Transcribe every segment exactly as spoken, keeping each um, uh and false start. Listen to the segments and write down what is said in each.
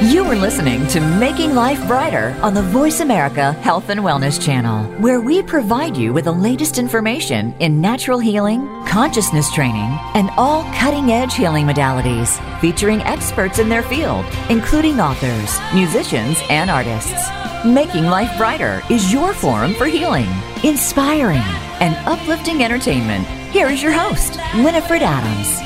You are listening to Making Life Brighter on the Voice America Health and Wellness Channel, where we provide you with the latest information in natural healing, consciousness training, and all cutting-edge healing modalities, featuring experts in their field, including authors, musicians, and artists. Making Life Brighter is your forum for healing, inspiring, and uplifting entertainment. Here is your host, Winifred Adams.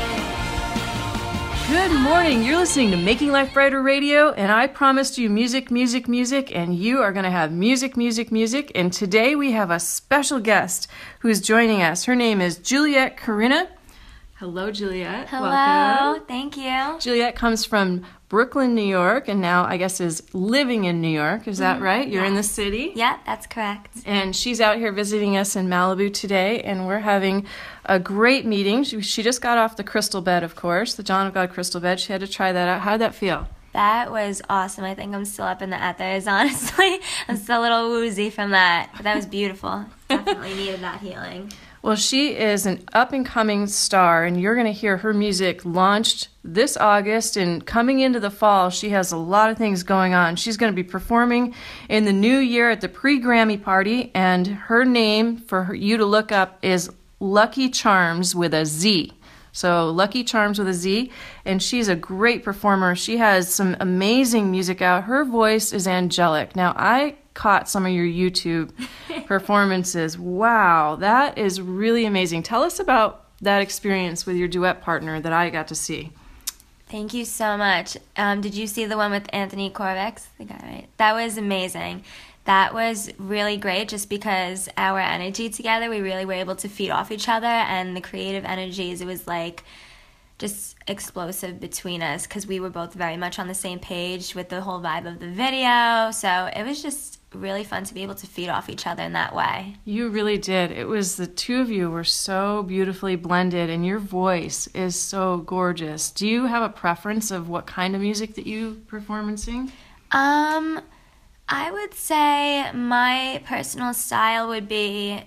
Good morning. You're listening to Making Life Brighter Radio, and I promised you music, music, music, and you are going to have music, music, music. And today we have a special guest who is joining us. Her name is Juliette Carina. Hello, Juliette. Hello. Welcome. Thank you. Juliette comes from Brooklyn, New York, and now I guess is living in New York. Is that right? You're yes. in the city? Yeah, that's correct. And she's out here visiting us in Malibu today, and we're having a great meeting. She, she just got off the crystal bed, of course, the John of God crystal bed. She had to try that out. How did that feel? That was awesome. I think I'm still up in the ethers, honestly. I'm still a little woozy from that, but that was beautiful. Definitely needed that healing. Well, she is an up-and-coming star, and you're going to hear her music launched this August, and coming into the fall, she has a lot of things going on. She's going to be performing in the new year at the pre-Grammy party, and her name for her, you to look up is Lucky Charms with a Z. So Lucky Charms with a Z, and she's a great performer. She has some amazing music out. Her voice is angelic. Now, I caught some of your YouTube performances. Wow, that is really amazing. Tell us about that experience with your duet partner that I got to see. Thank you so much. Um, did you see the one with Anthony Korvex? I got it right. That was amazing. That was really great just because our energy together, we really were able to feed off each other, and the creative energies, it was like just explosive between us because we were both very much on the same page with the whole vibe of the video. So it was just really fun to be able to feed off each other in that way. You really did. It was the two of you were so beautifully blended, and your voice is so gorgeous. Do you have a preference of what kind of music that you perform and sing? Um, I would say my personal style would be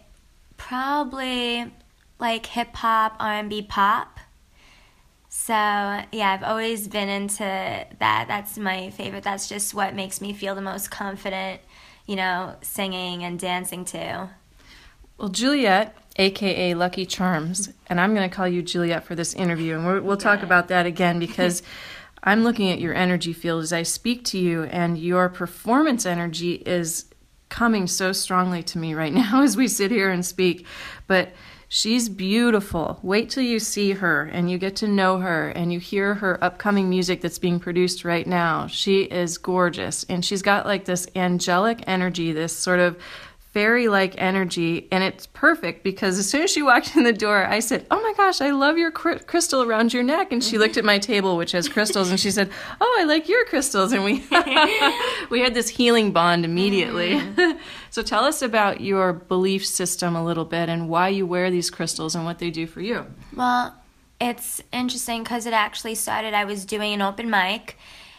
probably like hip-hop, R and B, pop. So, yeah, I've always been into that. That's my favorite. That's just what makes me feel the most confident, you know, singing and dancing to. Well, Juliette, a k a. Lucky Charms, and I'm going to call you Juliette for this interview, and we're, we'll talk Good. about that again because I'm looking at your energy field as I speak to you, and your performance energy is coming so strongly to me right now as we sit here and speak. But she's beautiful. Wait till you see her and you get to know her and you hear her upcoming music that's being produced right now. She is gorgeous, and she's got like this angelic energy, this sort of fairy-like energy, and it's perfect because as soon as she walked in the door, I said, "Oh my gosh, I love your cr- crystal around your neck." And she looked at my table, which has crystals, and she said, "Oh, I like your crystals." And we we had this healing bond immediately. So tell us about your belief system a little bit and why you wear these crystals and what they do for you. Well, it's interesting because it actually started, I was doing an open mic,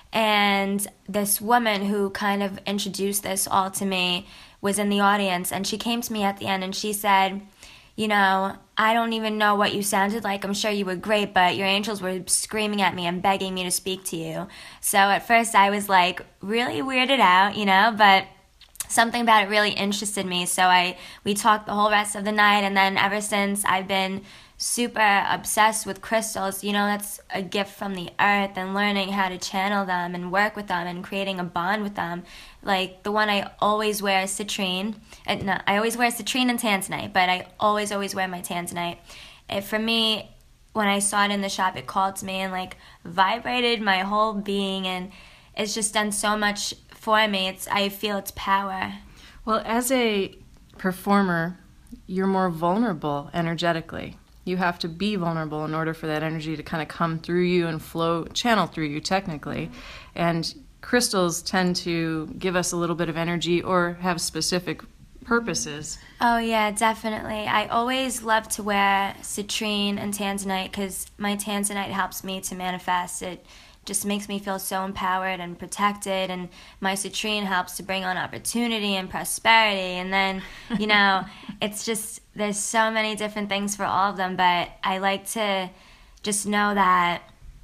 and this woman who kind of introduced this all to me was in the audience, and she came to me at the end and she said, you know, I don't even know what you sounded like. I'm sure you were great, but your angels were screaming at me and begging me to speak to you. So at first I was like really weirded out, you know, but something about it really interested me. So I we talked the whole rest of the night, and then ever since I've been super obsessed with crystals. You know, that's a gift from the earth, and learning how to channel them and work with them and creating a bond with them. Like the one I always wear is citrine. And no, I always wear citrine and tanzanite, but I always, always wear my tanzanite. It, for me, when I saw it in the shop, it called to me and like vibrated my whole being, and it's just done so much for me. It's I feel its power. Well, as a performer, you're more vulnerable energetically. You have to be vulnerable in order for that energy to kind of come through you and flow, channel through you technically. And crystals tend to give us a little bit of energy or have specific purposes. Oh yeah, definitely. I always love to wear citrine and tanzanite because my tanzanite helps me to manifest. It just makes me feel so empowered and protected, and my citrine helps to bring on opportunity and prosperity. And then, you know, it's just, there's so many different things for all of them, but I like to just know that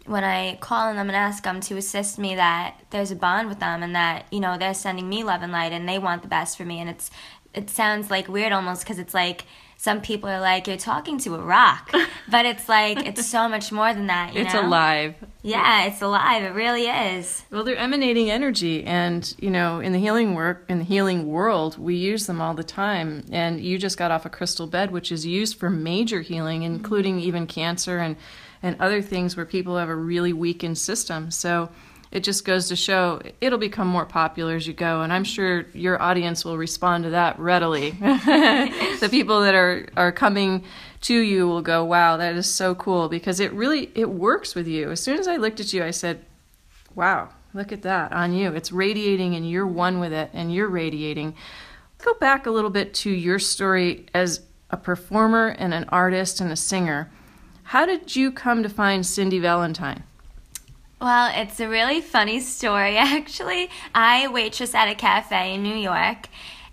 when I call on them and ask them to assist me, that there's a bond with them and that, you know, they're sending me love and light and they want the best for me. And it's it sounds like weird almost, because it's like some people are like, you're talking to a rock. But it's like, it's so much more than that, you It's know? alive. Yeah, it's alive. It really is. Well, they're emanating energy, and you know, in the healing work, in the healing world, we use them all the time. And you just got off a crystal bed, which is used for major healing, including even cancer and and other things where people have a really weakened system. So it just goes to show it'll become more popular as you go, and I'm sure your audience will respond to that readily. The people that are are coming to you will go, wow, that is so cool, because it really, it works with you. As soon as I looked at you, I said, wow, look at that on you. It's radiating and you're one with it and you're radiating. Go back a little bit to your story as a performer and an artist and a singer. How did you come to find Cindy Valentine? Well, it's a really funny story, actually. I waitress at a cafe in New York,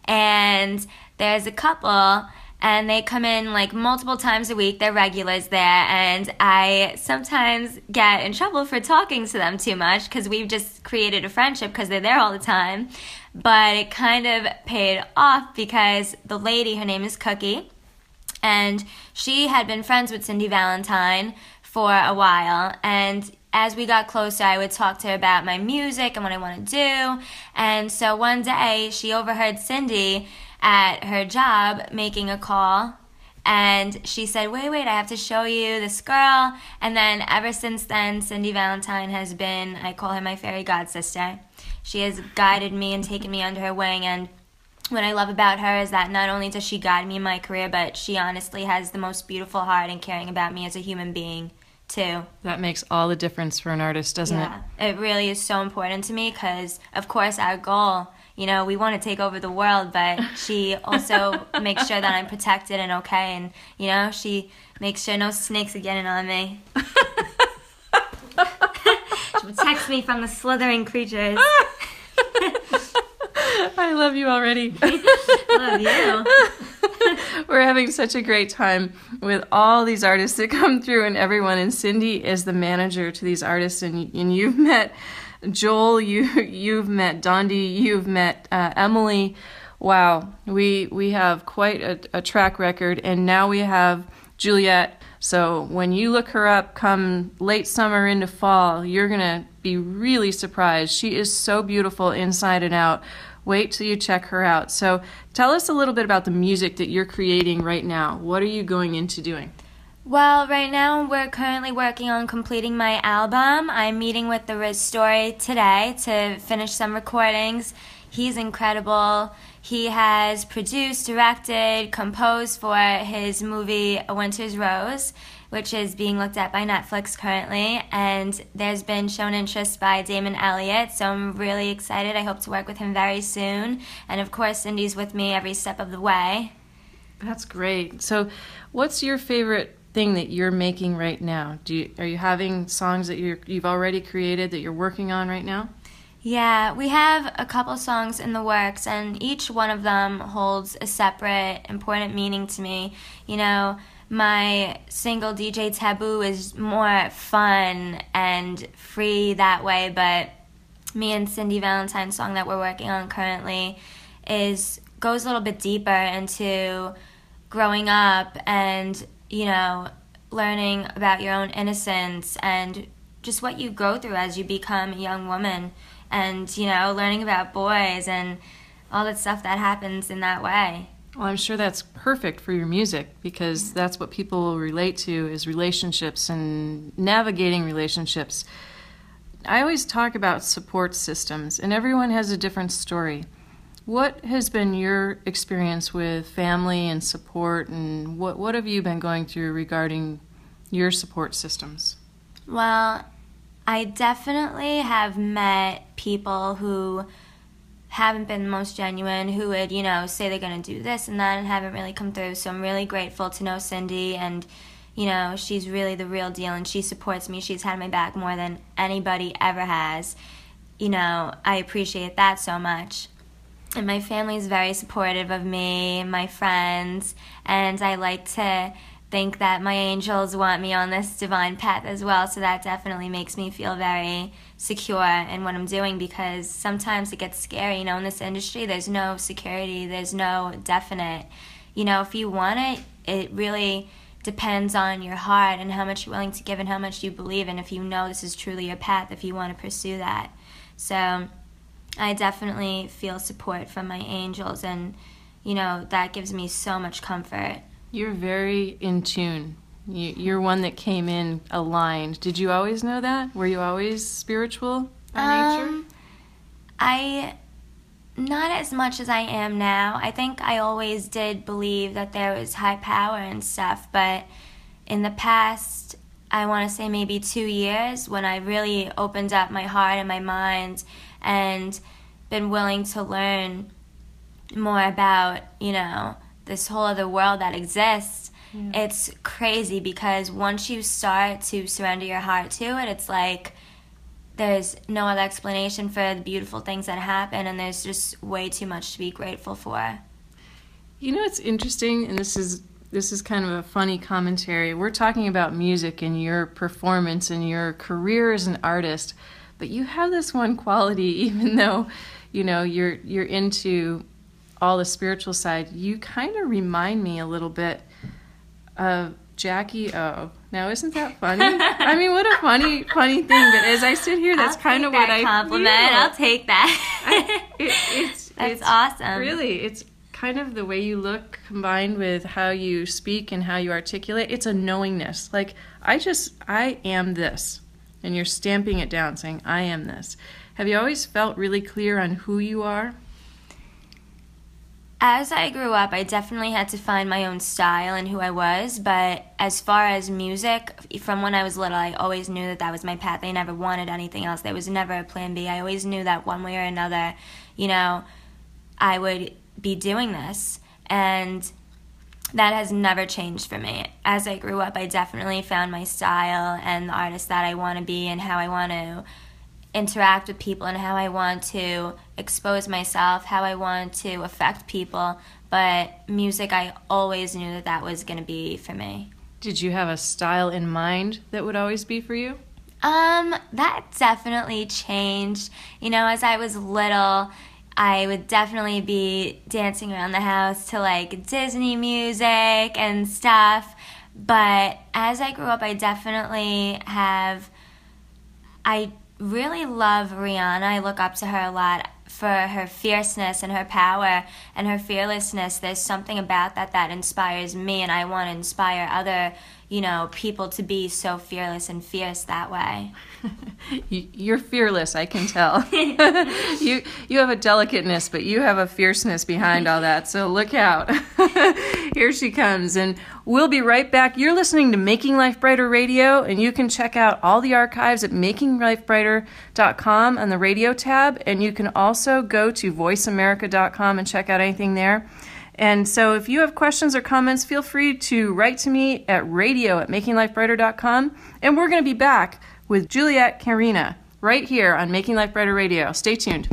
and there's a couple, and they come in like multiple times a week. They're regulars there, and I sometimes get in trouble for talking to them too much because we've just created a friendship because they're there all the time. But it kind of paid off because the lady, her name is Cookie, and she had been friends with Cindy Valentine for a while, and as we got closer, I would talk to her about my music and what I want to do. And so one day, she overheard Cindy at her job making a call, and she said, wait, wait, I have to show you this girl. And then ever since then, Cindy Valentine has been, I call her my fairy god sister. She has guided me and taken me under her wing, and what I love about her is that not only does she guide me in my career, but she honestly has the most beautiful heart and caring about me as a human being, too. That makes all the difference for an artist, doesn't yeah, it? It really is so important to me because, of course, our goal, you know, we want to take over the world, but she also makes sure that I'm protected and okay, and, you know, she makes sure no snakes are getting on me. She protects me from the slithering creatures. I love you already. Love you. We're having such a great time with all these artists that come through and everyone. And Cindy is the manager to these artists. And, and you've met Joel, you, you've met Dondi, you've met uh, Emily. Wow, we we have quite a, a track record. And now we have Juliet. So when you look her up come late summer into fall, you're going to be really surprised. She is so beautiful inside and out. Wait till you check her out. So tell us a little bit about the music that you're creating right now. What are you going into doing? Well, right now we're currently working on completing my album. I'm meeting with the Riz Story today to finish some recordings. He's incredible. He has produced, directed, composed for his movie A Winter's Rose, which is being looked at by Netflix currently, and there's been shown interest by Damon Elliott, so I'm really excited. I hope to work with him very soon, and of course Cindy's with me every step of the way. That's great. So what's your favorite thing that you're making right now? Do you, are you having songs that you're, you've already created that you're working on right now? Yeah, we have a couple songs in the works, and each one of them holds a separate, important meaning to me. You know, my single D J Taboo is more fun and free that way, but me and Cindy Valentine's song that we're working on currently is goes a little bit deeper into growing up and, you know, learning about your own innocence and just what you go through as you become a young woman, and, you know, learning about boys and all that stuff that happens in that way. Well, I'm sure that's perfect for your music, because that's what people will relate to, is relationships and navigating relationships. I always talk about support systems, and everyone has a different story. What has been your experience with family and support, and what, what have you been going through regarding your support systems? Well, I definitely have met people who haven't been the most genuine, who would, you know, say they're going to do this and that and haven't really come through. So I'm really grateful to know Cindy, and, you know, she's really the real deal, and she supports me. She's had my back more than anybody ever has. You know, I appreciate that so much. And my family is very supportive of me, my friends, and I like to think that my angels want me on this divine path as well, so that definitely makes me feel very secure in what I'm doing, because sometimes it gets scary, you know, in this industry. There's no security, there's no definite, you know, if you want it, it really depends on your heart and how much you're willing to give and how much you believe, and if you know this is truly your path, if you want to pursue that. So I definitely feel support from my angels, and you know, that gives me so much comfort. You're very in tune. You, you're one that came in aligned. Did you always know that? Were you always spiritual by nature? Um, I, not as much as I am now. I think I always did believe that there was high power and stuff, but in the past, I want to say maybe two years, when I really opened up my heart and my mind and been willing to learn more about, you know, this whole other world that exists. Yeah. It's crazy, because once you start to surrender your heart to it, it's like there's no other explanation for the beautiful things that happen, and there's just way too much to be grateful for. You know, it's interesting, and this is this is kind of a funny commentary. We're talking about music and your performance and your career as an artist, but you have this one quality, even though, you know, you're you're into all the spiritual side, you kind of remind me a little bit of Jackie O. Now, isn't that funny? I mean, what a funny, funny thing that as I sit here, that's kind of what I compliment. feel. I'll take that. I, it, it's that's it's awesome. Really, it's kind of the way you look combined with how you speak and how you articulate. It's a knowingness. Like, I just, I am this. And you're stamping it down, saying, I am this. Have you always felt really clear on who you are? As I grew up, I definitely had to find my own style and who I was, but as far as music, from when I was little, I always knew that that was my path. I never wanted anything else. There was never a plan B. I always knew that one way or another, you know, I would be doing this, and that has never changed for me. As I grew up, I definitely found my style and the artist that I want to be and how I want to interact with people and how I want to expose myself, how I want to affect people. But music, I always knew that that was going to be for me. Did you have a style in mind that would always be for you? Um, that definitely changed. You know, as I was little, I would definitely be dancing around the house to like Disney music and stuff. But as I grew up, I definitely have, I really love Rihanna. I look up to her a lot for her fierceness and her power and her fearlessness. There's something about that that inspires me, and I want to inspire other, you know, people to be so fearless and fierce that way. You're fearless, I can tell. you you have a delicateness, but you have a fierceness behind all that, so look out. Here she comes, and we'll be right back. You're listening to Making Life Brighter Radio, and you can check out all the archives at making life brighter dot com on the radio tab, and you can also go to voice america dot com and check out anything there. And so if you have questions or comments, feel free to write to me at radio at making life brighter dot com, and we're going to be back with Juliet Carina right here on Making Life Brighter Radio. Stay tuned.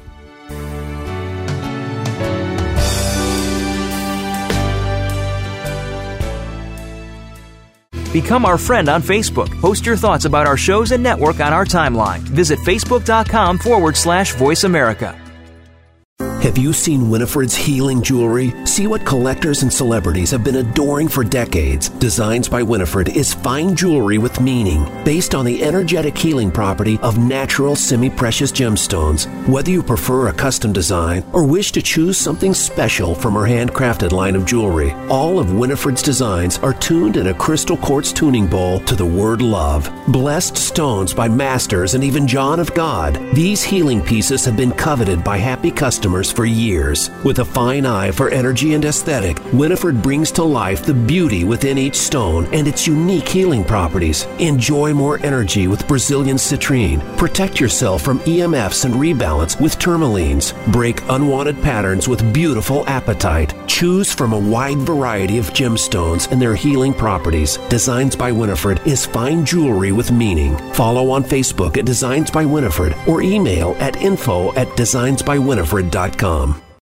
Become our friend on Facebook. Post your thoughts about our shows and network on our timeline. Visit facebook.com forward slash Voice America. Have you seen Winifred's healing jewelry? See what collectors and celebrities have been adoring for decades. Designs by Winifred is fine jewelry with meaning, based on the energetic healing property of natural semi-precious gemstones. Whether you prefer a custom design or wish to choose something special from her handcrafted line of jewelry, all of Winifred's designs are tuned in a crystal quartz tuning bowl to the word love. Blessed stones by masters and even John of God, these healing pieces have been coveted by happy customers for years. With a fine eye for energy and aesthetic, Winifred brings to life the beauty within each stone and its unique healing properties. Enjoy more energy with Brazilian citrine. Protect yourself from E M Fs and rebalance with tourmalines. Break unwanted patterns with beautiful apatite. Choose from a wide variety of gemstones and their healing properties. Designs by Winifred is fine jewelry with meaning. Follow on Facebook at Designs by Winifred or email at info at designs by winifred dot com.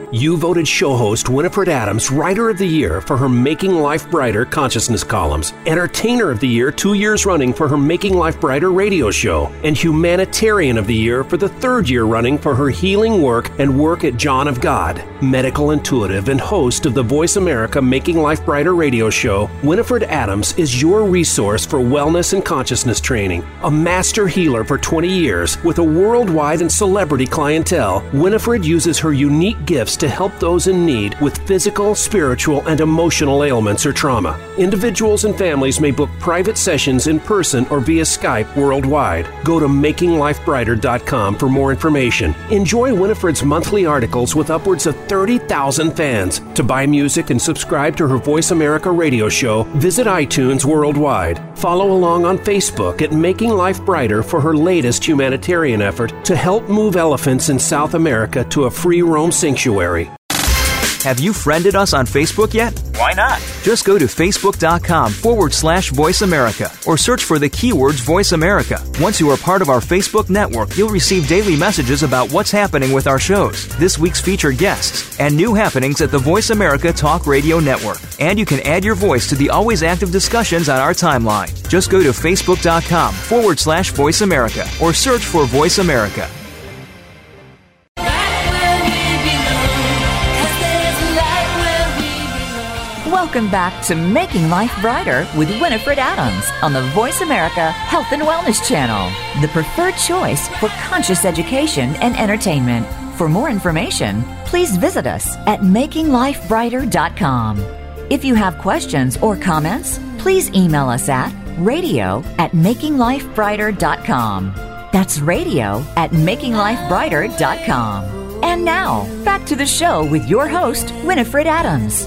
You voted show host Winifred Adams Writer of the Year for her Making Life Brighter consciousness columns, Entertainer of the Year two years running for her Making Life Brighter radio show, and Humanitarian of the Year for the third year running for her healing work and work at John of God. Medical intuitive and host of the Voice America Making Life Brighter radio show, Winifred Adams is your resource for wellness and consciousness training. A master healer for twenty years with a worldwide and celebrity clientele, Winifred uses her unique gifts to help those in need with physical, spiritual, and emotional ailments or trauma. Individuals and families may book private sessions in person or via Skype worldwide. Go to making life brighter dot com for more information. Enjoy Winifred's monthly articles with upwards of thirty thousand fans. To buy music and subscribe to her Voice America radio show, visit iTunes worldwide. Follow along on Facebook at Making Life Brighter for her latest humanitarian effort to help move elephants in South America to a free roam sanctuary. Have you friended us on Facebook yet? Why not? Just go to facebook.com forward slash Voice America or search for the keywords Voice America. Once you are part of our Facebook network, you'll receive daily messages about what's happening with our shows, this week's featured guests, and new happenings at the Voice America Talk Radio Network. And you can add your voice to the always active discussions on our timeline. Just go to facebook.com forward slash Voice America or search for Voice America. Welcome back to Making Life Brighter with Winifred Adams on the Voice America Health and Wellness Channel, the preferred choice for conscious education and entertainment. For more information, please visit us at making life brighter dot com. If you have questions or comments, please email us at radio at making life brighter dot com. That's radio at making life brighter dot com. And now, back to the show with your host, Winifred Adams.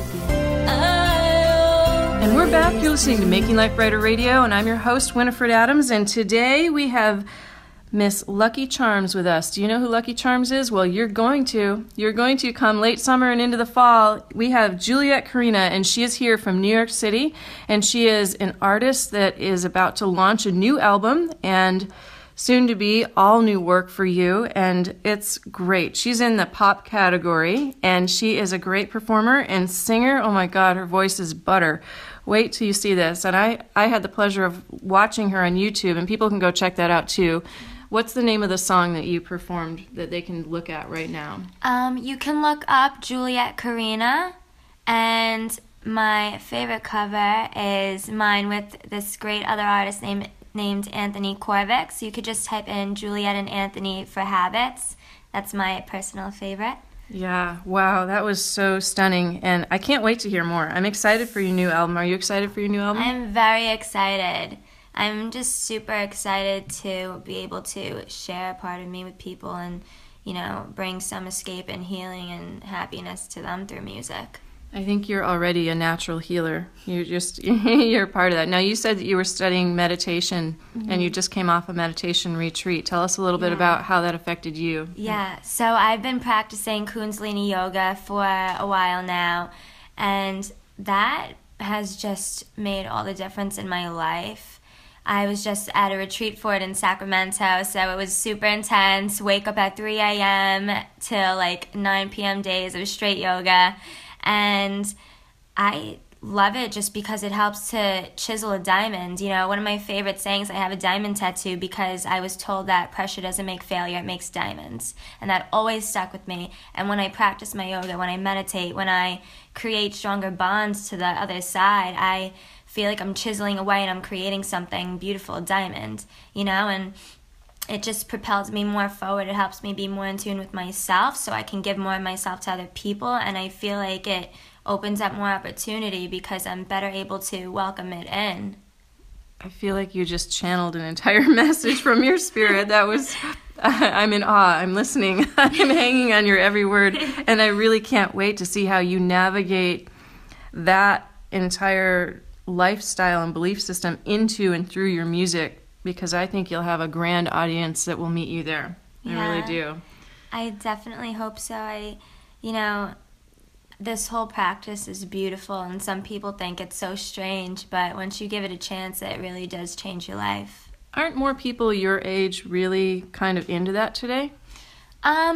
And we're back. You're listening to Making Life Brighter Radio, and I'm your host, Winifred Adams. And today we have Miss Lucky Charms with us. Do you know who Lucky Charms is? Well, you're going to. You're going to come late summer and into the fall. We have Juliet Karina, and she is here from New York City, and she is an artist that is about to launch a new album and soon to be all new work for you, and it's great. She's in the pop category, and she is a great performer and singer. Oh my God, her voice is butter. Wait till you see this. And I, I had the pleasure of watching her on YouTube, and people can go check that out too. What's the name of the song that you performed that they can look at right now? Um, you can look up Juliet Karina, and my favorite cover is mine with this great other artist named named Anthony Korvick. So you could just type in Juliet and Anthony for Habits. That's my personal favorite. Yeah, wow, that was so stunning, and I can't wait to hear more. I'm excited for your new album. Are you excited for your new album? I'm very excited. I'm just super excited to be able to share a part of me with people and, you know, bring some escape and healing and happiness to them through music. I think you're already a natural healer. You're just, you're part of that. Now, you said that you were studying meditation, mm-hmm. and you just came off a meditation retreat. Tell us a little yeah. bit about how that affected you. Yeah, so I've been practicing Kundalini Yoga for a while now, and that has just made all the difference in my life. I was just at a retreat for it in Sacramento, so it was super intense. Wake up at three a.m. till like nine p.m. days of straight yoga. And I love it just because it helps to chisel a diamond. You know, one of my favorite sayings, I have a diamond tattoo because I was told that pressure doesn't make failure, it makes diamonds. And that always stuck with me. And when I practice my yoga, when I meditate, when I create stronger bonds to the other side, I feel like I'm chiseling away and I'm creating something beautiful, a diamond, you know, and it just propels me more forward. It helps me be more in tune with myself so I can give more of myself to other people, and I feel like it opens up more opportunity because I'm better able to welcome it in. I feel like you just channeled an entire message from your spirit. That was, I'm in awe. I'm listening. I'm hanging on your every word, and I really can't wait to see how you navigate that entire lifestyle and belief system into and through your music, because I think you'll have a grand audience that will meet you there. I yeah, really do. I definitely hope so. I, you know, this whole practice is beautiful, and some people think it's so strange, but once you give it a chance, it really does change your life. Aren't more people your age really kind of into that today? Um,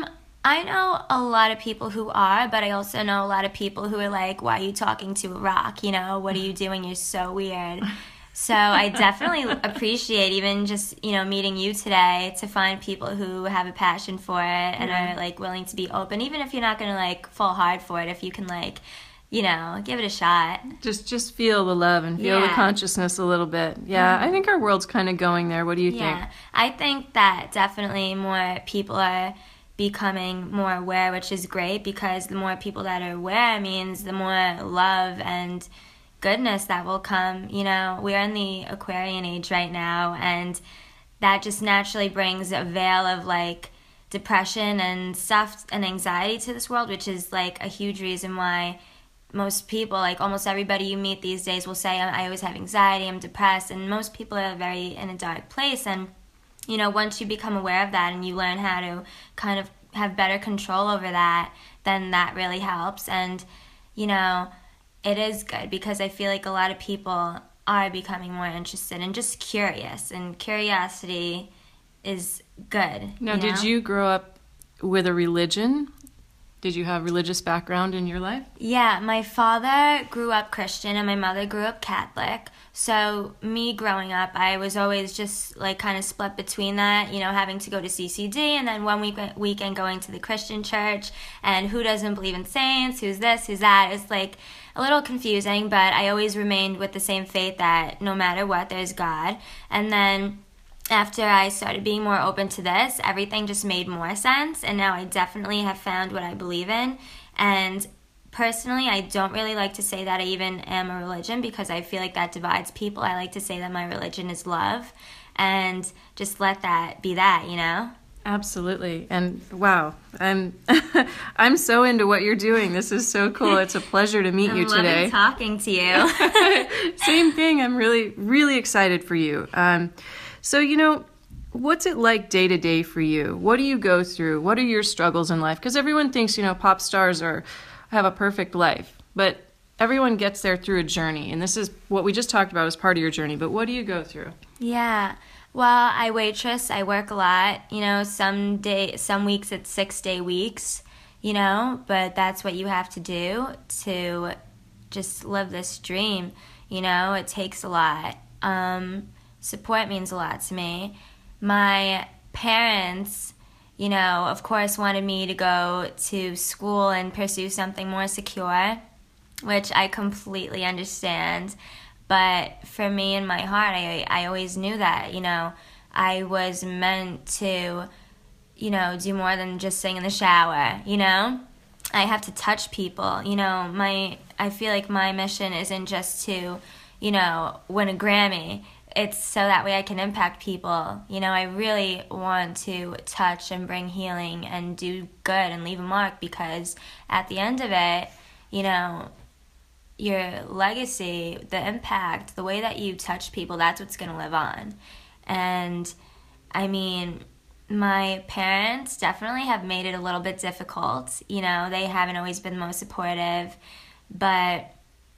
I know a lot of people who are, but I also know a lot of people who are like, why are you talking to a rock? You know, what are you doing? You're so weird. So I definitely appreciate even just, you know, meeting you today to find people who have a passion for it and yeah. are, like, willing to be open. Even if you're not going to, like, fall hard for it, if you can, like, you know, give it a shot. Just just feel the love and feel yeah. the consciousness a little bit. Yeah, mm-hmm. I think our world's kind of going there. What do you yeah. think? I think that definitely more people are becoming more aware, which is great, because the more people that are aware means the more love and goodness that will come. You know, we're in the Aquarian age right now, and that just naturally brings a veil of, like, depression and stuff and anxiety to this world, which is, like, a huge reason why most people, like almost everybody you meet these days, will say, I always have anxiety, I'm depressed, and most people are very in a dark place. And you know, once you become aware of that and you learn how to kind of have better control over that, then that really helps. And, you know, it is good, because I feel like a lot of people are becoming more interested and just curious, and curiosity is good. Now, you know? Did you grow up with a religion? Did you have religious background in your life? Yeah, my father grew up Christian and my mother grew up Catholic. So me growing up, I was always just like kind of split between that, you know, having to go to C C D and then one week weekend going to the Christian church, and who doesn't believe in saints, who's this, who's that. It's like a little confusing, but I always remained with the same faith that no matter what, there's God. And then after I started being more open to this, everything just made more sense, and now I definitely have found what I believe in. And personally, I don't really like to say that I even am a religion, because I feel like that divides people. I like to say that my religion is love, and just let that be that, you know? Absolutely. And wow, I'm I'm so into what you're doing. This is so cool. It's a pleasure to meet I'm you today. I'm loving talking to you. Same thing. I'm really, really excited for you. Um, so, you know, what's it like day to day for you? What do you go through? What are your struggles in life? Because everyone thinks, you know, pop stars are have a perfect life, but everyone gets there through a journey. And this is what we just talked about as part of your journey. But what do you go through? Yeah. Well, I waitress, I work a lot, you know, some day, some weeks it's six day weeks, you know, but that's what you have to do to just live this dream, you know, it takes a lot. Um, support means a lot to me. My parents, you know, of course wanted me to go to school and pursue something more secure, which I completely understand. But for me in my heart, I I always knew that, you know, I was meant to, you know, do more than just sing in the shower, you know? I have to touch people, you know, my, I feel like my mission isn't just to, you know, win a Grammy. It's so that way I can impact people. You know, I really want to touch and bring healing and do good and leave a mark, because at the end of it, you know, your legacy, the impact, the way that you touch people, that's what's going to live on. And I mean, my parents definitely have made it a little bit difficult. You know, they haven't always been the most supportive, but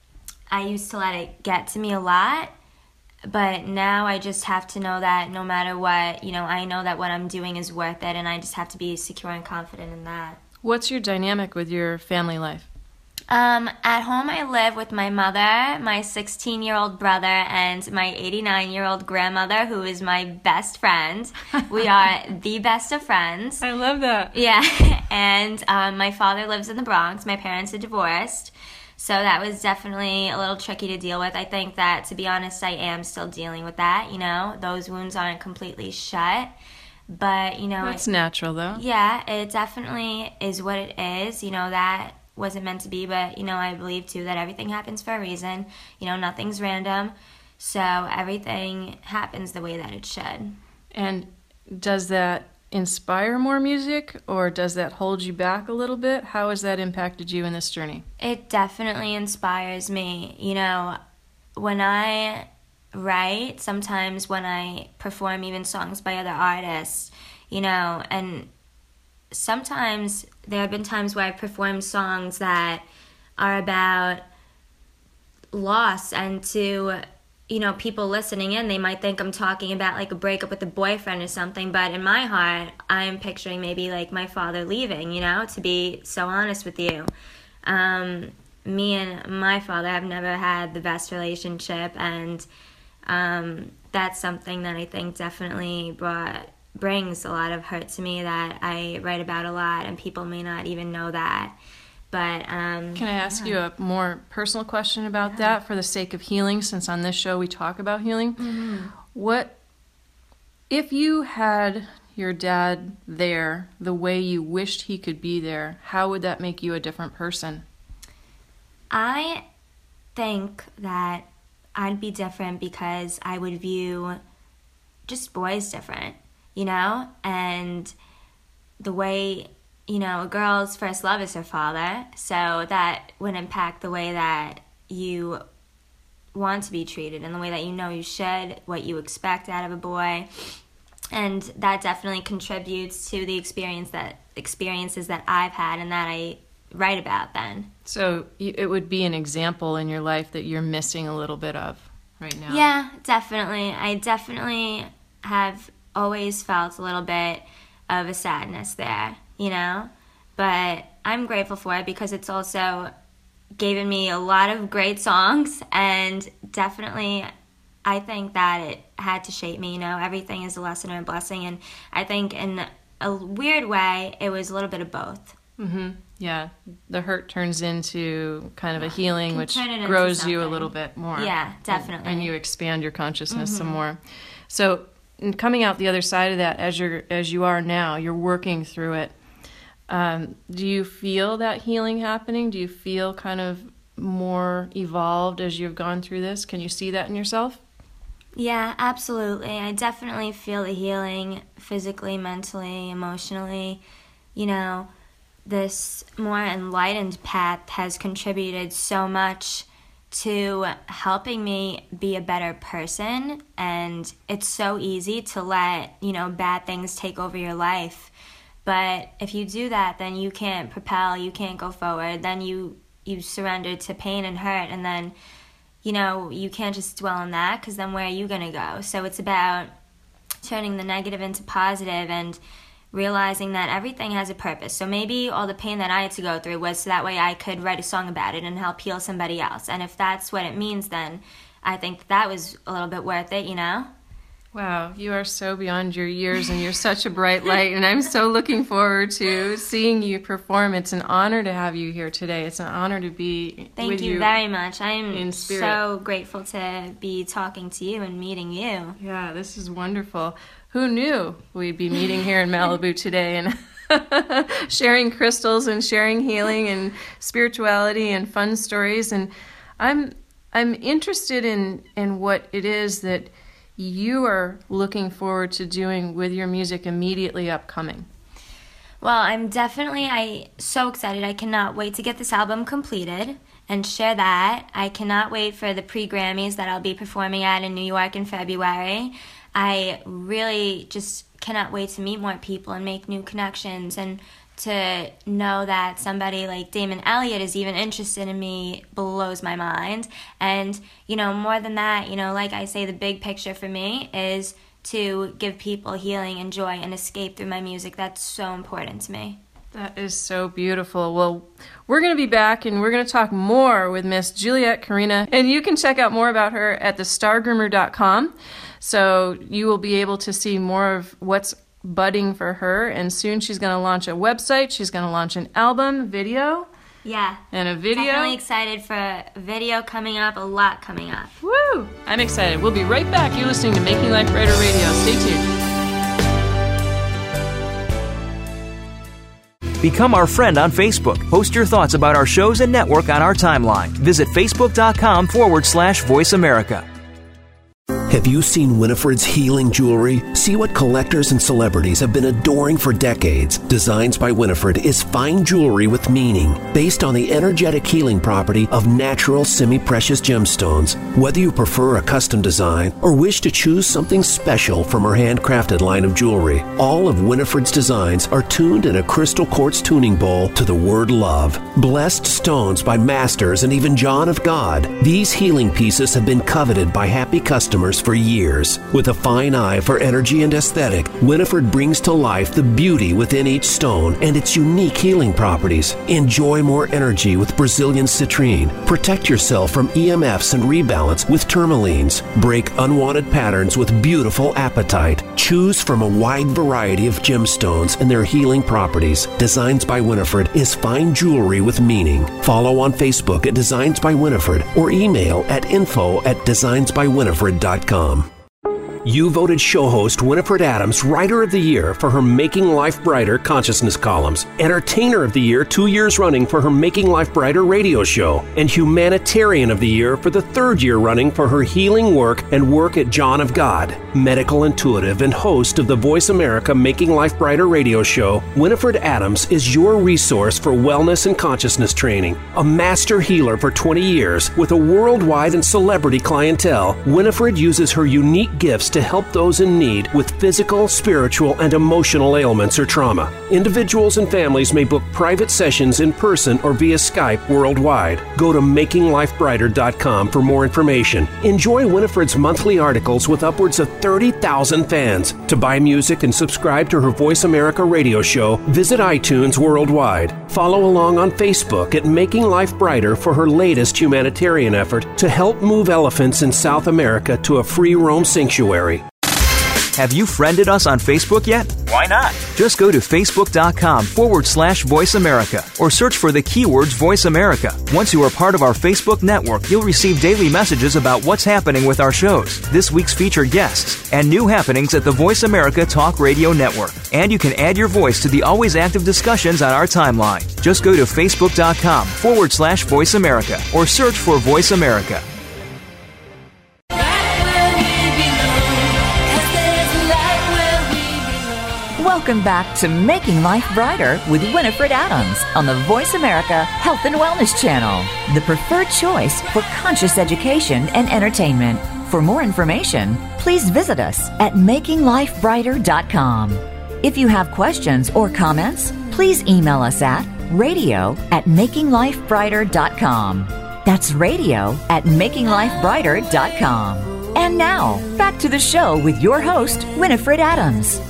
I used to let it get to me a lot. But now I just have to know that no matter what, you know, I know that what I'm doing is worth it, and I just have to be secure and confident in that. What's your dynamic with your family life? Um, at home I live with my mother, my sixteen-year-old brother, and my eighty-nine-year-old grandmother, who is my best friend. We are the best of friends. I love that. Yeah, and um, my father lives in the Bronx. My parents are divorced. So that was definitely a little tricky to deal with. I think that, to be honest, I am still dealing with that, you know. Those wounds aren't completely shut. But, you know... That's it, natural, though. Yeah, it definitely is what it is. You know, that wasn't meant to be, but, you know, I believe, too, that everything happens for a reason. You know, nothing's random. So everything happens the way that it should. And does that inspire more music, or does that hold you back a little bit? How has that impacted you in this journey? It definitely inspires me. You know, when I write, sometimes when I perform even songs by other artists, you know, and sometimes there have been times where I've performed songs that are about loss, and to you know, people listening in, they might think I'm talking about like a breakup with a boyfriend or something, but in my heart, I'm picturing maybe like my father leaving, you know, to be so honest with you. Um, me and my father have never had the best relationship, and um, that's something that I think definitely brought brings a lot of hurt to me that I write about a lot, and people may not even know that. But um, can I ask yeah. you a more personal question about yeah. that, for the sake of healing, since on this show we talk about healing? Mm-hmm. What if you had your dad there the way you wished he could be there? How would that make you a different person? I think that I'd be different because I would view just boys different, you know, and the way, you know, a girl's first love is her father, so that would impact the way that you want to be treated and the way that you know you should, what you expect out of a boy, and that definitely contributes to the experience that experiences that I've had and that I write about then. So it would be an example in your life that you're missing a little bit of right now. Yeah, definitely. I definitely have always felt a little bit of a sadness there, you know, but I'm grateful for it because it's also given me a lot of great songs, and definitely I think that it had to shape me, you know, everything is a lesson or a blessing, and I think in a weird way it was a little bit of both. Mm-hmm. Yeah, the hurt turns into kind of yeah. a healing, Can which grows you a little bit more. Yeah, definitely. And, and you expand your consciousness mm-hmm. some more. So coming out the other side of that, as you're as you are now, you're working through it. Um, do you feel that healing happening? Do you feel kind of more evolved as you've gone through this? Can you see that in yourself? Yeah, absolutely. I definitely feel the healing physically, mentally, emotionally. You know, this more enlightened path has contributed so much to helping me be a better person, and it's so easy to let, you know, bad things take over your life. But if you do that, then you can't propel, you can't go forward, then you, you surrender to pain and hurt, and then, you know, you can't just dwell on that, because then where are you going to go? So it's about turning the negative into positive and realizing that everything has a purpose. So maybe all the pain that I had to go through was so that way I could write a song about it and help heal somebody else. And if that's what it means, then I think that was a little bit worth it, you know? Wow, you are so beyond your years, and you're such a bright light, and I'm so looking forward to seeing you perform. It's an honor to have you here today. It's an honor to be Thank with you. Thank you very much. I'm in spirit. So grateful to be talking to you and meeting you. Yeah, this is wonderful. Who knew we'd be meeting here in Malibu today and sharing crystals and sharing healing and spirituality and fun stories. And I'm I'm interested in, in what it is that you are looking forward to doing with your music immediately upcoming. Well, I'm definitely I so excited. I cannot wait to get this album completed and share that. I cannot wait for the pre-Grammys that I'll be performing at in New York in February. I really just cannot wait to meet more people and make new connections, and to know that somebody like Damon Elliott is even interested in me blows my mind. And, you know, more than that, you know, like I say, the big picture for me is to give people healing and joy and escape through my music. That's so important to me. That is so beautiful. Well, we're going to be back, and we're going to talk more with Miss Juliette Carina, and you can check out more about her at the star groomer dot com. So you will be able to see more of what's budding for her, and soon she's going to launch a website. She's going to launch an album, video. Yeah. And a video. Definitely excited for a video coming up, a lot coming up. Woo! I'm excited. We'll be right back. You're listening to Making Life Brighter Radio. Stay tuned. Become our friend on Facebook. Post your thoughts about our shows and network on our timeline. Visit facebook.com forward slash Voice America. Have you seen Winifred's healing jewelry? See what collectors and celebrities have been adoring for decades. Designs by Winifred is fine jewelry with meaning, based on the energetic healing property of natural semi-precious gemstones. Whether you prefer a custom design or wish to choose something special from her handcrafted line of jewelry, all of Winifred's designs are tuned in a crystal quartz tuning bowl to the word love. Blessed stones by masters and even John of God, these healing pieces have been coveted by happy customers for years. With a fine eye for energy and aesthetic, Winifred brings to life the beauty within each stone and its unique healing properties. Enjoy more energy with Brazilian citrine. Protect yourself from E M Fs and rebalance with tourmalines. Break unwanted patterns with beautiful apatite. Choose from a wide variety of gemstones and their healing properties. Designs by Winifred is fine jewelry with meaning. Follow on Facebook at Designs by Winifred or email at info at designs by winifred dot com. You voted show host Winifred Adams Writer of the Year for her Making Life Brighter consciousness columns, Entertainer of the Year two years running for her Making Life Brighter radio show, and Humanitarian of the Year for the third year running for her healing work and work at John of God. Medical intuitive and host of the Voice America Making Life Brighter radio show, Winifred Adams is your resource for wellness and consciousness training. A master healer for twenty years with a worldwide and celebrity clientele, Winifred uses her unique gifts to help those in need with physical, spiritual, and emotional ailments or trauma. Individuals and families may book private sessions in person or via Skype worldwide. Go to making life brighter dot com for more information. Enjoy Winifred's monthly articles with upwards of thirty thousand fans. To buy music and subscribe to her Voice America radio show, visit iTunes worldwide. Follow along on Facebook at Making Life Brighter for her latest humanitarian effort to help move elephants in South America to a free roam sanctuary. Have you friended us on Facebook yet? Why not? Just go to facebook.com forward slash Voice America or search for the keywords Voice America. Once you are part of our Facebook network, you'll receive daily messages about what's happening with our shows, this week's featured guests, and new happenings at the Voice America Talk Radio Network. And you can add your voice to the always active discussions on our timeline. Just go to facebook.com forward slash Voice America or search for Voice America. Welcome back to Making Life Brighter with Winifred Adams on the Voice America Health and Wellness Channel, the preferred choice for conscious education and entertainment. For more information, please visit us at making life brighter dot com. If you have questions or comments, please email us at radio at making life brighter dot com. That's radio at making life brighter dot com. And now, back to the show with your host, Winifred Adams.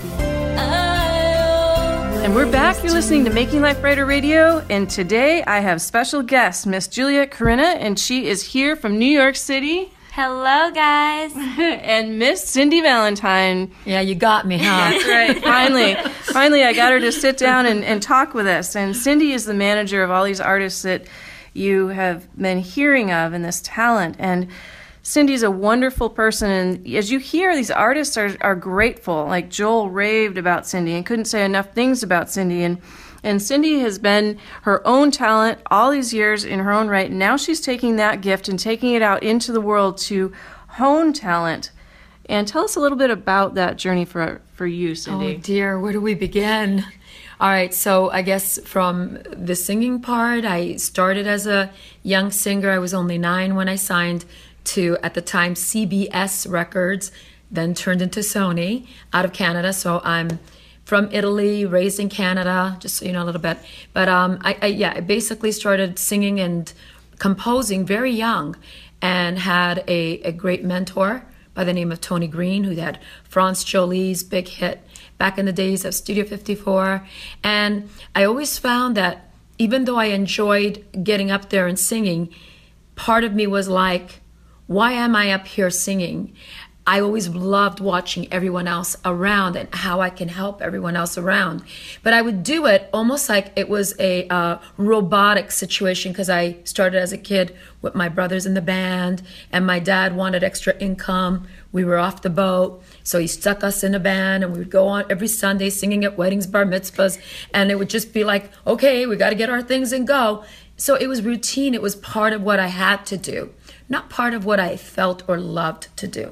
And we're back. You're listening to Making Life Brighter Radio, and today I have special guest, Miss Juliet Corinna, and she is here from New York City. Hello, guys. And Miss Cindy Valentine. Yeah, you got me, huh? That's right. Finally, finally, I got her to sit down and, and talk with us. And Cindy is the manager of all these artists that you have been hearing of and this talent. And Cindy's a wonderful person, and as you hear, these artists are, are grateful. Like Joel raved about Cindy and couldn't say enough things about Cindy. And, and Cindy has been her own talent all these years in her own right. Now she's taking that gift and taking it out into the world to hone talent. And tell us a little bit about that journey for, for you, Cindy. Oh, dear, where do we begin? All right, so I guess from the singing part, I started as a young singer. I was only nine when I signed to, at the time, C B S Records, then turned into Sony out of Canada. So I'm from Italy, raised in Canada, just so you know a little bit. But um, I, I yeah, I basically started singing and composing very young and had a, a great mentor by the name of Tony Green, who had France Jolie's big hit back in the days of Studio fifty-four. And I always found that even though I enjoyed getting up there and singing, part of me was like, why am I up here singing? I always loved watching everyone else around and how I can help everyone else around. But I would do it almost like it was a uh, robotic situation, because I started as a kid with my brothers in the band, and my dad wanted extra income. We were off the boat, so he stuck us in a band, and we would go on every Sunday singing at weddings, bar mitzvahs, and it would just be like, okay, we got to get our things and go. So it was routine. It was part of what I had to do, not part of what I felt or loved to do.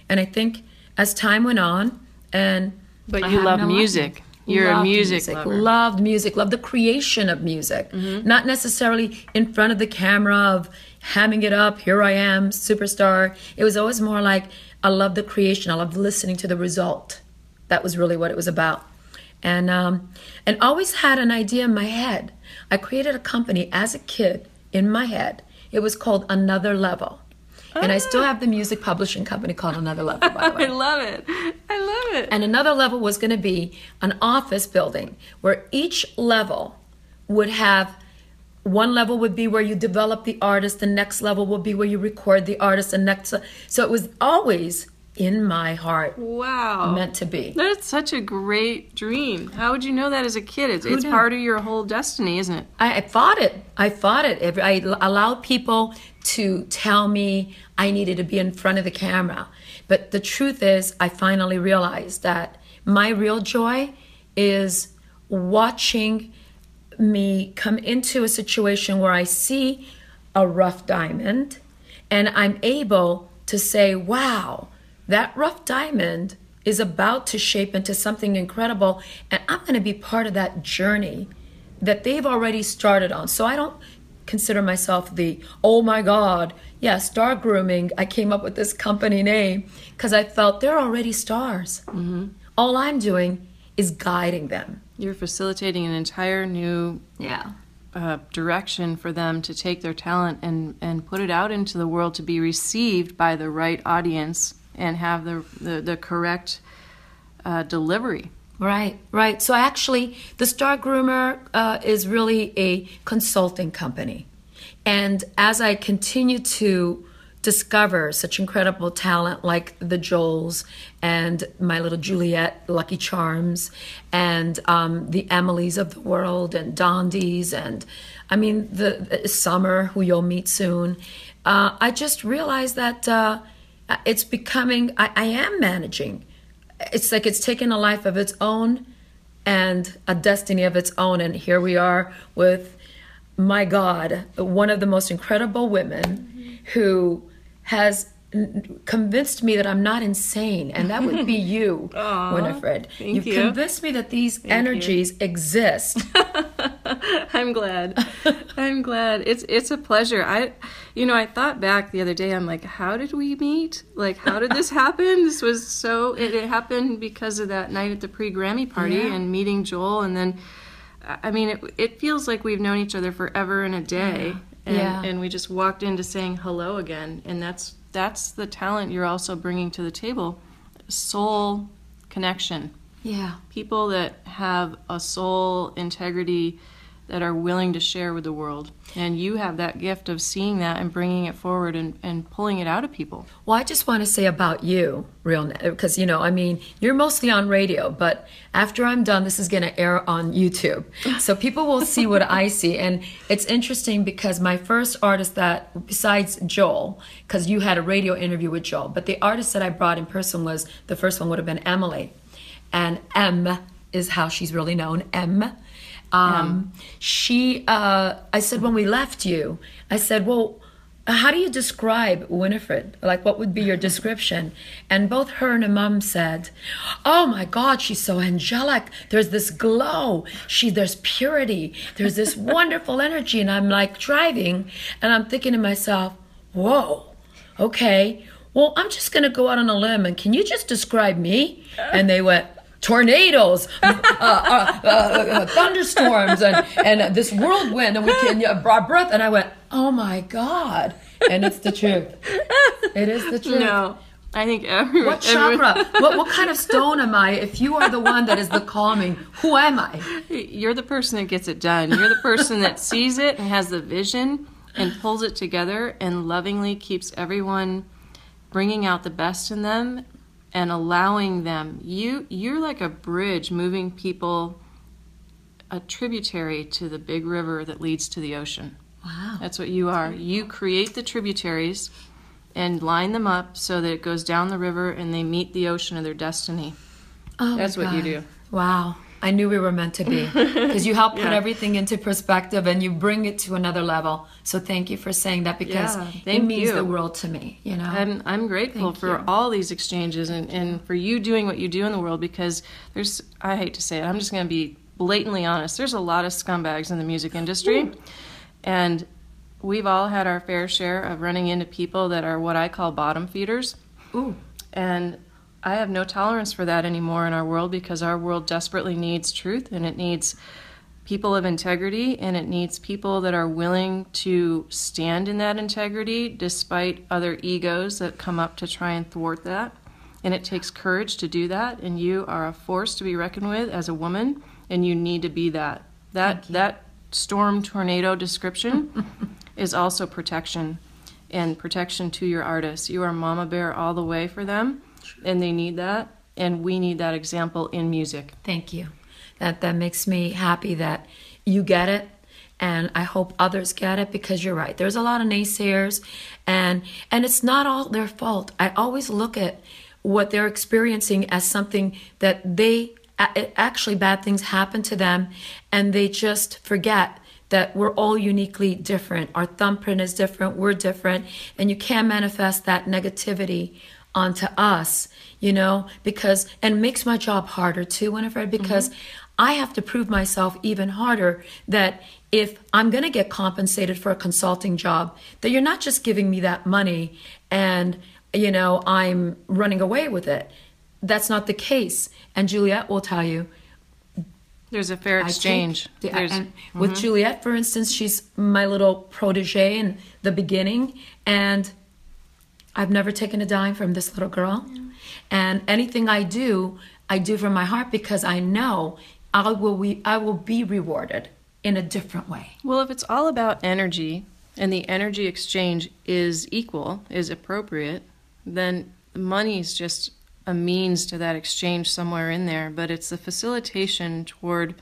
And I think as time went on, and but I you had love no music. idea. You're Loved a music, music lover. Loved music. Loved the creation of music. Mm-hmm. Not necessarily in front of the camera of hamming it up. Here I am, superstar. It was always more like I loved the creation. I loved listening to the result. That was really what it was about. And um, and always had an idea in my head. I created a company as a kid in my head. It was called Another Level. And I still have the music publishing company called Another Level, by the way. I love it. I love it. And Another Level was going to be an office building where each level would have, one level would be where you develop the artist, the next level would be where you record the artist, the next. So it was always in my heart. Wow. Meant to be. That's such a great dream. How would you know that as a kid? It's, it's knew? part of your whole destiny, isn't it? I, I fought it. I fought it. I allowed people to tell me I needed to be in front of the camera. But the truth is, I finally realized that my real joy is watching me come into a situation where I see a rough diamond and I'm able to say, wow, that rough diamond is about to shape into something incredible, and I'm going to be part of that journey that they've already started on. So I don't consider myself the, oh my God, yeah, Star Grooming. I came up with this company name because I felt they're already stars. Mm-hmm. All I'm doing is guiding them. You're facilitating an entire new Yeah. uh, direction for them to take their talent and, and put it out into the world to be received by the right audience and have the the, the correct uh, delivery. Right, right. So actually, the Star Groomer uh, is really a consulting company. And as I continue to discover such incredible talent like the Joels and my little Juliet, Lucky Charms, and um, the Emilys of the world, and Dondi's, and I mean, the, the Summer, who you'll meet soon, uh, I just realized that uh, it's becoming, I, I am managing. It's like it's taken a life of its own and a destiny of its own. And here we are with, my God, one of the most incredible women mm-hmm. who has n- convinced me that I'm not insane. And that would be you, Aww, Winifred. thank You've you. convinced me that these Thank energies you. exist. I'm glad. I'm glad. It's it's a pleasure. I, you know, I thought back the other day. I'm like, how did we meet? Like, how did this happen? This was so. It, it happened because of that night at the pre-Grammy party Yeah. and meeting Joel, and then, I mean, it it feels like we've known each other forever and a day, Yeah. and Yeah. and we just walked into saying hello again, and that's that's the talent you're also bringing to the table, soul connection. Yeah. People that have a soul integrity that are willing to share with the world. And you have that gift of seeing that and bringing it forward and, and pulling it out of people. Well, I just want to say about you, real, because, you know, I mean, you're mostly on radio, but after I'm done, this is going to air on YouTube. So people will see what I see. And it's interesting because my first artist that, besides Joel, because you had a radio interview with Joel, but the artist that I brought in person was, the first one would have been Emily. And M is how she's really known, M. Um, she, uh, I said, when we left you, I said, well, how do you describe Winifred? Like, what would be your description? And both her and her mom said, oh my God, she's so angelic. There's this glow. She, there's purity. There's this wonderful energy. And I'm like driving and I'm thinking to myself, whoa, okay. Well, I'm just going to go out on a limb and can you just describe me? And they went, tornadoes, uh, uh, uh, uh, thunderstorms, and, and this whirlwind, and we can uh, brought breath. And I went, oh my God. And it's the truth. It is the truth. No, I think everyone. What chakra? what, what kind of stone am I? If you are the one that is the calming, who am I? You're the person that gets it done. You're the person that sees it and has the vision and pulls it together and lovingly keeps everyone bringing out the best in them and allowing them. You, you're like a bridge moving people, a tributary to the big river that leads to the ocean. Wow. That's what you are. You create the tributaries and line them up so that it goes down the river and they meet the ocean of their destiny. Oh, That's my what you God. do. Wow. I knew we were meant to be, because you help put yeah. everything into perspective and you bring it to another level. So thank you for saying that, because yeah, it means you. the world to me. You know, I'm I'm grateful thank for you. all these exchanges and, and for you doing what you do in the world, because there's, I hate to say it, I'm just going to be blatantly honest. There's a lot of scumbags in the music industry, Ooh. and we've all had our fair share of running into people that are what I call bottom feeders. Ooh. And I have no tolerance for that anymore in our world, because our world desperately needs truth, and it needs people of integrity, and it needs people that are willing to stand in that integrity despite other egos that come up to try and thwart that. And it takes courage to do that, and you are a force to be reckoned with as a woman, and you need to be that. That that storm tornado description is also protection, and protection to your artists. You are mama bear all the way for them, and they need that, and we need that example in music. Thank you. That that makes me happy that you get it, and I hope others get it, because you're right. There's a lot of naysayers, and and it's not all their fault. I always look at what they're experiencing as something that they actually bad things happen to them, and they just forget that we're all uniquely different. Our thumbprint is different, we're different, and you can't manifest that negativity onto us, you know, because, and it makes my job harder too, Winifred, because mm-hmm. I have to prove myself even harder that if I'm going to get compensated for a consulting job, that you're not just giving me that money and, you know, I'm running away with it. That's not the case. And Juliet will tell you, there's a fair exchange. The, and mm-hmm. With Juliet, for instance, she's my little protege in the beginning, and I've never taken a dime from this little girl. Yeah. And anything I do, I do from my heart, because I know I will be, I will be rewarded in a different way. Well, if it's all about energy, and the energy exchange is equal, is appropriate, then money is just a means to that exchange somewhere in there, but it's the facilitation toward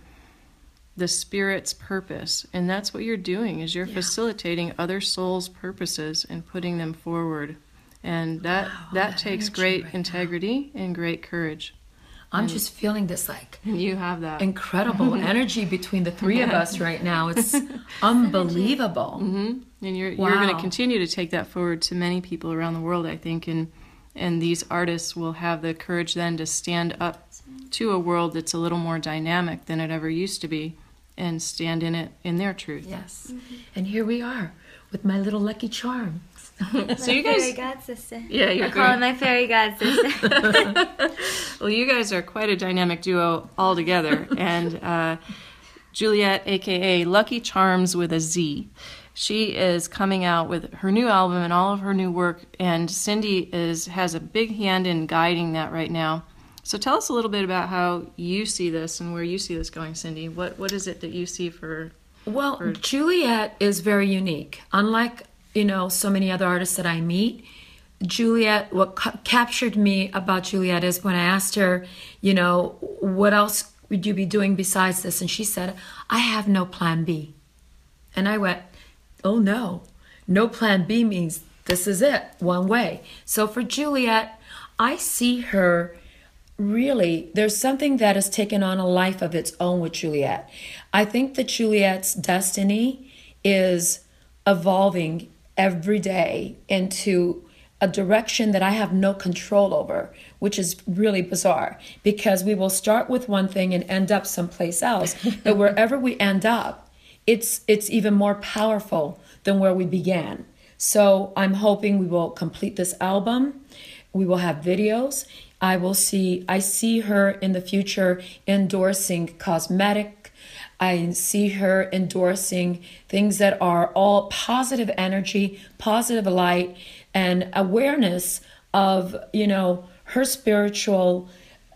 the spirit's purpose. And that's what you're doing, is you're yeah. facilitating other souls' purposes and putting them forward. And that wow, that, that takes great right integrity now. and great courage. I'm and just feeling this like you have that incredible energy between the three of us right now. It's unbelievable. Mm-hmm. And you're wow. you're going to continue to take that forward to many people around the world, I think, and and these artists will have the courage then to stand up to a world that's a little more dynamic than it ever used to be, and stand in it in their truth. Yes. Mm-hmm. And here we are with my little Lucky Charm. So you guys, fairy god sister. Yeah, you're I call her my fairy god sister. Well, you guys are quite a dynamic duo altogether, and uh, Juliet, aka Lucky Charms with a Z, she is coming out with her new album and all of her new work, and Cindy is has a big hand in guiding that right now. So tell us a little bit about how you see this and where you see this going, Cindy. What what is it that you see for? Well, for... Juliet is very unique, unlike, you know, so many other artists that I meet. Juliet, what ca- captured me about Juliet is when I asked her, you know, what else would you be doing besides this? And she said, I have no plan B. And I went, oh no, no plan B means this is it, one way. So for Juliet, I see her really, there's something that has taken on a life of its own with Juliet. I think that Juliet's destiny is evolving every day into a direction that I have no control over, which is really bizarre, because we will start with one thing and end up someplace else. But wherever we end up, it's it's even more powerful than where we began. So I'm hoping we will complete this album. We will have videos. I will see, I see her in the future endorsing cosmetic. I see her endorsing things that are all positive energy, positive light, and awareness of, you know, her spiritual,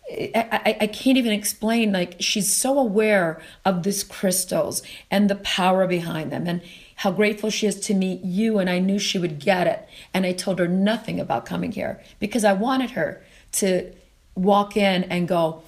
I, I, I can't even explain, like, she's so aware of these crystals and the power behind them and how grateful she is to meet you. And I knew she would get it. And I told her nothing about coming here because I wanted her to walk in and go,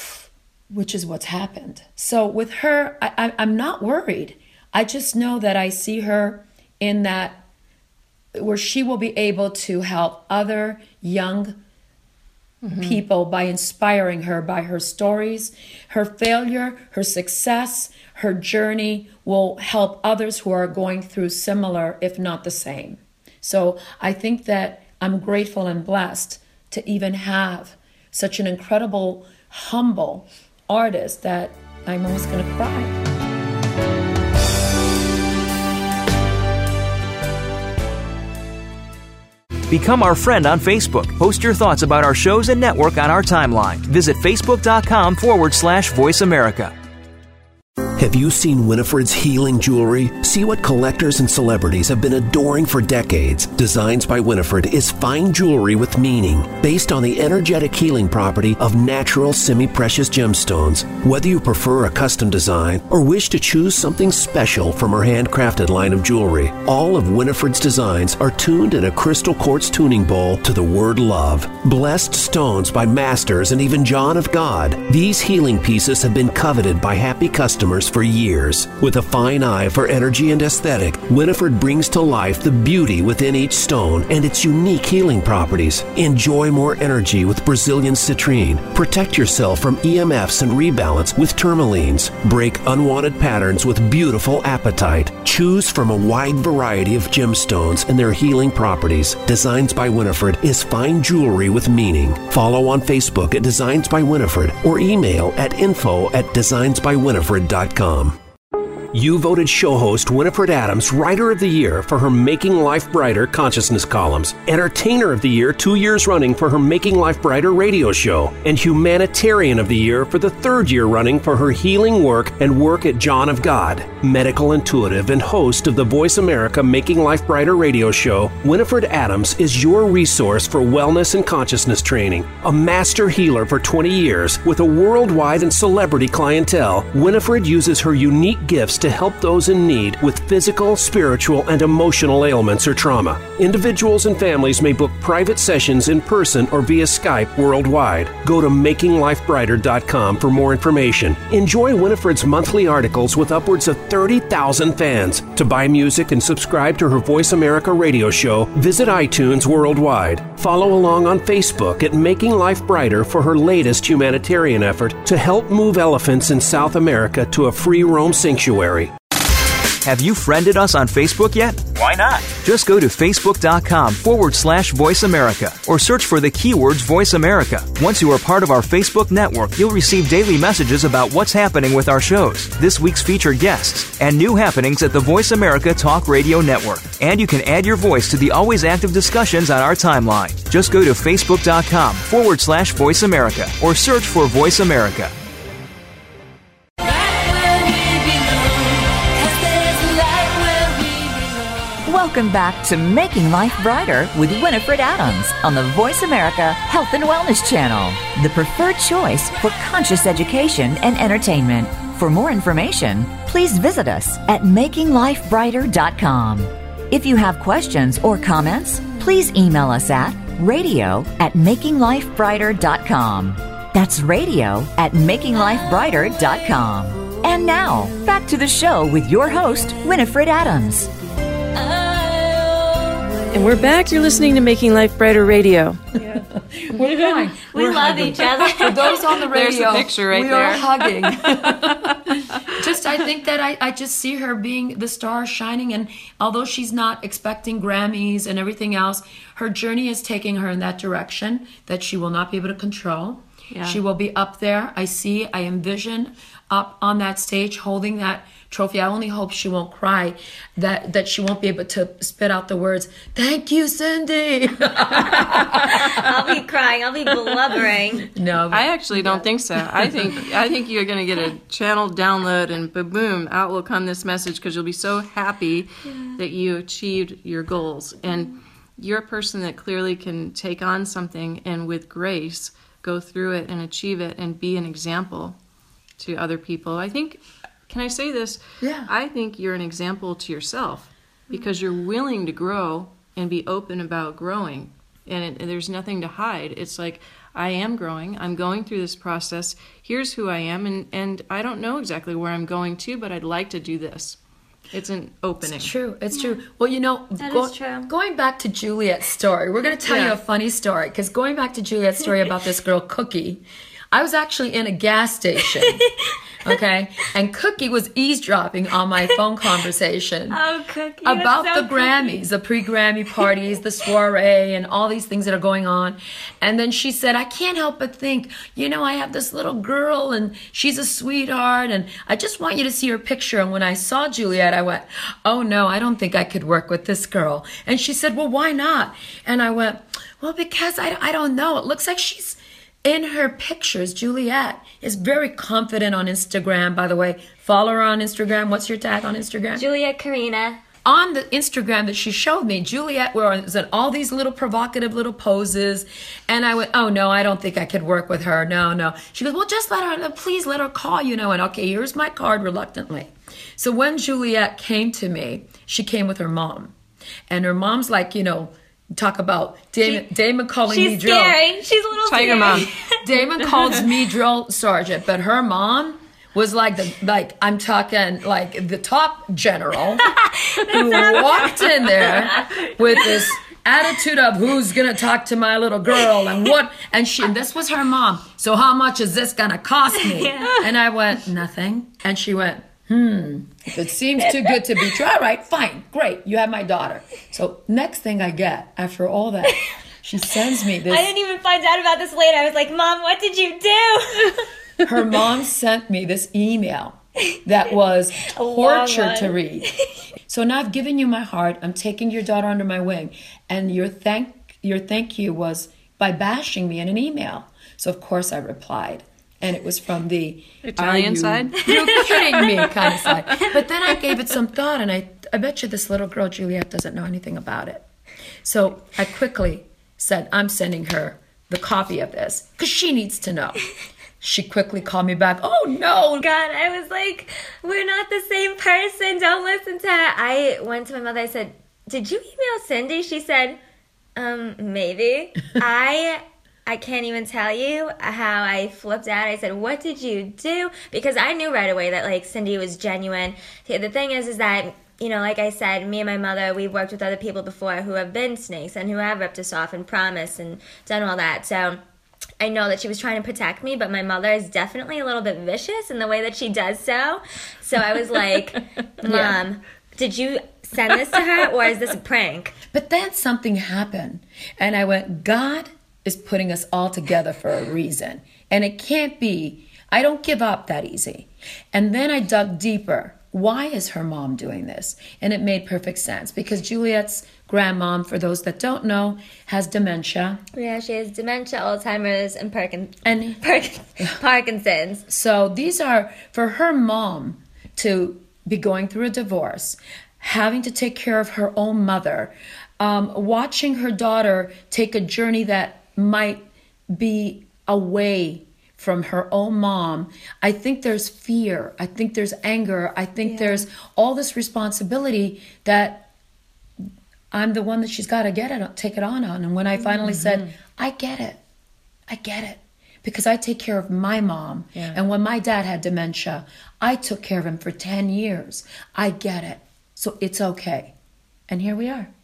which is what's happened. So with her, I, I, I'm not worried. I just know that I see her in that, where she will be able to help other young mm-hmm. people by inspiring her, by her stories. Her failure, her success, her journey will help others who are going through similar, if not the same. So I think that I'm grateful and blessed to even have such an incredible, humble artist that I'm almost going to cry. Become our friend on Facebook. Post your thoughts about our shows and network on our timeline. Visit facebook.com forward slash Voice America. Have you seen Winifred's healing jewelry? See what collectors and celebrities have been adoring for decades. Designs by Winifred is fine jewelry with meaning, based on the energetic healing property of natural semi-precious gemstones. Whether you prefer a custom design or wish to choose something special from her handcrafted line of jewelry, all of Winifred's designs are tuned in a crystal quartz tuning bowl to the word love. Blessed stones by masters and even John of God, these healing pieces have been coveted by happy customers for years. With a fine eye for energy and aesthetic, Winifred brings to life the beauty within each stone and its unique healing properties. Enjoy more energy with Brazilian citrine. Protect yourself from E M Fs and rebalance with tourmalines. Break unwanted patterns with beautiful apatite. Choose from a wide variety of gemstones and their healing properties. Designs by Winifred is fine jewelry with meaning. Follow on Facebook at Designs by Winifred or email at info at designs by winifred dot com. You voted show host Winifred Adams Writer of the Year for her Making Life Brighter consciousness columns, Entertainer of the Year two years running for her Making Life Brighter radio show, and Humanitarian of the Year for the third year running for her healing work and work at John of God. Medical intuitive and host of the Voice America Making Life Brighter radio show, Winifred Adams is your resource for wellness and consciousness training. A master healer for twenty years with a worldwide and celebrity clientele, Winifred uses her unique gifts to help those in need with physical, spiritual, and emotional ailments or trauma. Individuals and families may book private sessions in person or via Skype worldwide. Go to making life brighter dot com for more information. Enjoy Winifred's monthly articles with upwards of thirty thousand fans. To buy music and subscribe to her Voice America radio show, visit iTunes worldwide. Follow along on Facebook at Making Life Brighter for her latest humanitarian effort to help move elephants in South America to a free roam sanctuary. Have you friended us on Facebook yet? Why not? Just go to facebook.com forward slash Voice America or search for the keywords Voice America. Once you are part of our Facebook network, you'll receive daily messages about what's happening with our shows, this week's featured guests, and new happenings at the Voice America Talk Radio Network. And you can add your voice to the always active discussions on our timeline. Just go to facebook.com forward slash Voice America or search for Voice America. Welcome back to Making Life Brighter with Winifred Adams on the Voice America Health and Wellness Channel, the preferred choice for conscious education and entertainment. For more information, please visit us at making life brighter dot com. If you have questions or comments, please email us at radio at making life brighter dot com. That's radio at making life brighter dot com. And now, back to the show with your host, Winifred Adams. And we're back. You're listening to Making Life Brighter Radio. Yeah. We're fine. We we're love hugging. each other. For those on the radio, There's a picture right we there. are hugging. Just, I think that I, I just see her being the star shining, and although she's not expecting Grammys and everything else, her journey is taking her in that direction that she will not be able to control. Yeah. She will be up there. I see, I envision up on that stage holding that trophy. I only hope she won't cry, that that she won't be able to spit out the words, "Thank you, Cindy." I'll be crying. I'll be blubbering. No, I actually don't think so. I think I think you're going to get a channel download and boom, out will come this message because you'll be so happy yeah. that you achieved your goals. And you're a person that clearly can take on something and with grace go through it and achieve it and be an example to other people. I think, can I say this? Yeah. I think you're an example to yourself because you're willing to grow and be open about growing. And, it, and there's nothing to hide. It's like, I am growing. I'm going through this process. Here's who I am. And, and I don't know exactly where I'm going to, but I'd like to do this. It's an opening. It's true. It's true. Well, you know, That go- is true. going back to Juliet's story, we're going to tell Yeah. you a funny story. Because going back to Juliet's story about this girl, Cookie, I was actually in a gas station. Okay, and Cookie was eavesdropping on my phone conversation Oh, Cookie. about that's so the Grammys, the pre-Grammy parties, the soiree, and all these things that are going on. And then she said, I can't help but think, you know, I have this little girl and she's a sweetheart and I just want you to see her picture. And when I saw Juliet, I went, oh no, I don't think I could work with this girl. And she said, well, why not? And I went, well, because I, I don't know. It looks like she's in her pictures. Juliet is very confident on Instagram, by the way. Follow her on Instagram. What's your tag on Instagram? Juliet Karina. On the Instagram that she showed me, Juliet was in all these little provocative little poses. And I went, oh, no, I don't think I could work with her. No, no. She goes, well, just let her, please let her call you. Know. And okay, here's my card reluctantly. So when Juliet came to me, she came with her mom. And her mom's like, you know, talk about Damon, She- Damon calling me She's drill. scary. She's a little Tiger scary. mom. Damon calls me drill sergeant, but her mom was like the like I'm talking like the top general who walked in there with this attitude of who's gonna talk to my little girl and what and she and this was her mom. So how much is this gonna cost me? And I went, nothing. And she went, hmm, if it seems too good to be true, all right, fine, great, you have my daughter. So next thing I get after all that, she sends me this. I didn't even find out about this later. I was like, Mom, what did you do? Her mom sent me this email that was torture one. to read. So now I've given you my heart. I'm taking your daughter under my wing. And your thank your thank you was by bashing me in an email. So of course I replied. And it was from the Italian "Are you- side? You're kidding me kind of side. But then I gave it some thought and I I bet you this little girl Juliet doesn't know anything about it. So I quickly said, I'm sending her the copy of this because she needs to know. She quickly called me back. Oh no. God, I was like, we're not the same person. Don't listen to her. I went to my mother. I said, did you email Cindy? She said, um, maybe. I I can't even tell you how I flipped out. I said, what did you do? Because I knew right away that, like, Cindy was genuine. The thing is, is that, you know, like I said, me and my mother, we've worked with other people before who have been snakes and who have ripped us off and promised and done all that. So I know that she was trying to protect me, but my mother is definitely a little bit vicious in the way that she does so. So I was like, Mom, Yeah. did you send this to her or is this a prank? But then something happened. And I went, God is putting us all together for a reason. And it can't be, I don't give up that easy. And then I dug deeper. Why is her mom doing this? And it made perfect sense because Juliet's grandmom, for those that don't know, has dementia. Yeah, she has dementia, Alzheimer's, and Parkin- And Parkin- Parkinson's. so these are, for her mom to be going through a divorce, having to take care of her own mother, um, watching her daughter take a journey that might be away from her own mom. I think there's fear. I think there's anger. I think Yeah. there's all this responsibility that I'm the one that she's got to get it, take it on on. And when I finally said, I get it, I get it. Because I take care of my mom. Yeah. And when my dad had dementia, I took care of him for ten years. I get it. So it's okay. And here we are.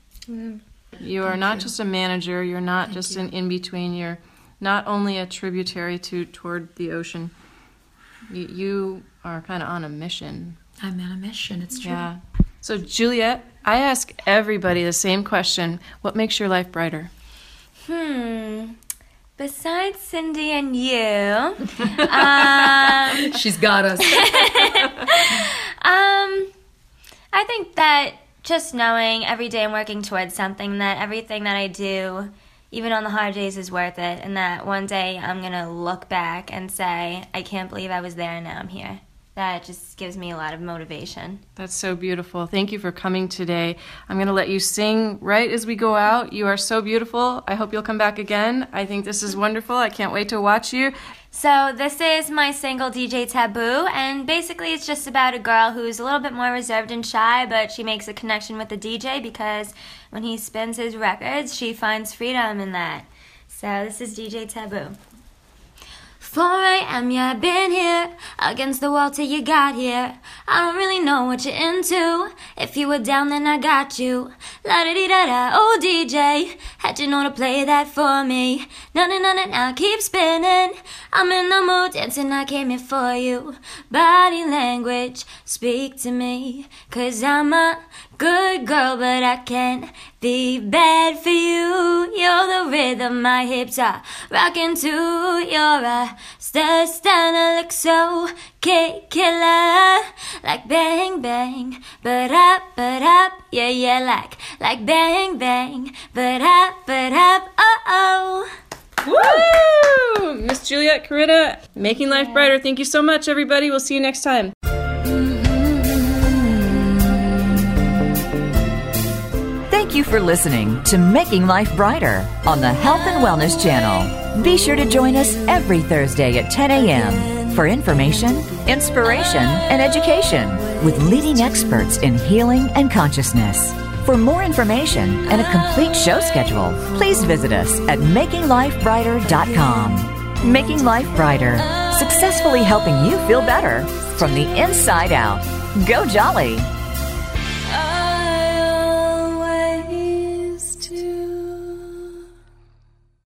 You are not just a manager. You're not just an in-between. You're not only a tributary to toward the ocean. You, you are kind of on a mission. I'm on a mission. It's true. Yeah. So, Juliet, I ask everybody the same question. What makes your life brighter? Hmm. Besides Cindy and you, um, She's got us. um, I think that just knowing every day I'm working towards something, that everything that I do, even on the hard days, is worth it, and that one day I'm going to look back and say, I can't believe I was there and now I'm here. That just gives me a lot of motivation. That's so beautiful. Thank you for coming today. I'm going to let you sing right as we go out. You are so beautiful. I hope you'll come back again. I think this is wonderful. I can't wait to watch you. So this is my single, D J Taboo, and basically it's just about a girl who's a little bit more reserved and shy, but she makes a connection with the D J because when he spins his records, she finds freedom in that. So this is D J Taboo. four a.m. yeah, I've been here against the wall till you got here. I don't really know what you're into. If you were down, then I got you. La-da-dee-da-da, oh D J, had you know to play that for me. Na-na-na-na-na, keep spinning. I'm in the mood, dancing, I came here for you. Body language, speak to me. Cause I'm a good girl, but I can't be bad for you. You're the rhythm my hips are rocking to. You're a star, stunner, look so killer. Like bang, bang, but up, but up. Yeah, yeah, like, like bang, bang, but up, but up, oh, oh. Woo! Miss Juliette Corritta, Making Life Brighter. Thank you so much, everybody. We'll see you next time. Thank you for listening to Making Life Brighter on the Health and Wellness Channel. Be sure to join us every Thursday at ten a.m. for information, inspiration, and education with leading experts in healing and consciousness. For more information and a complete show schedule, please visit us at making life brighter dot com. Making Life Brighter, successfully helping you feel better from the inside out. Go Jolly!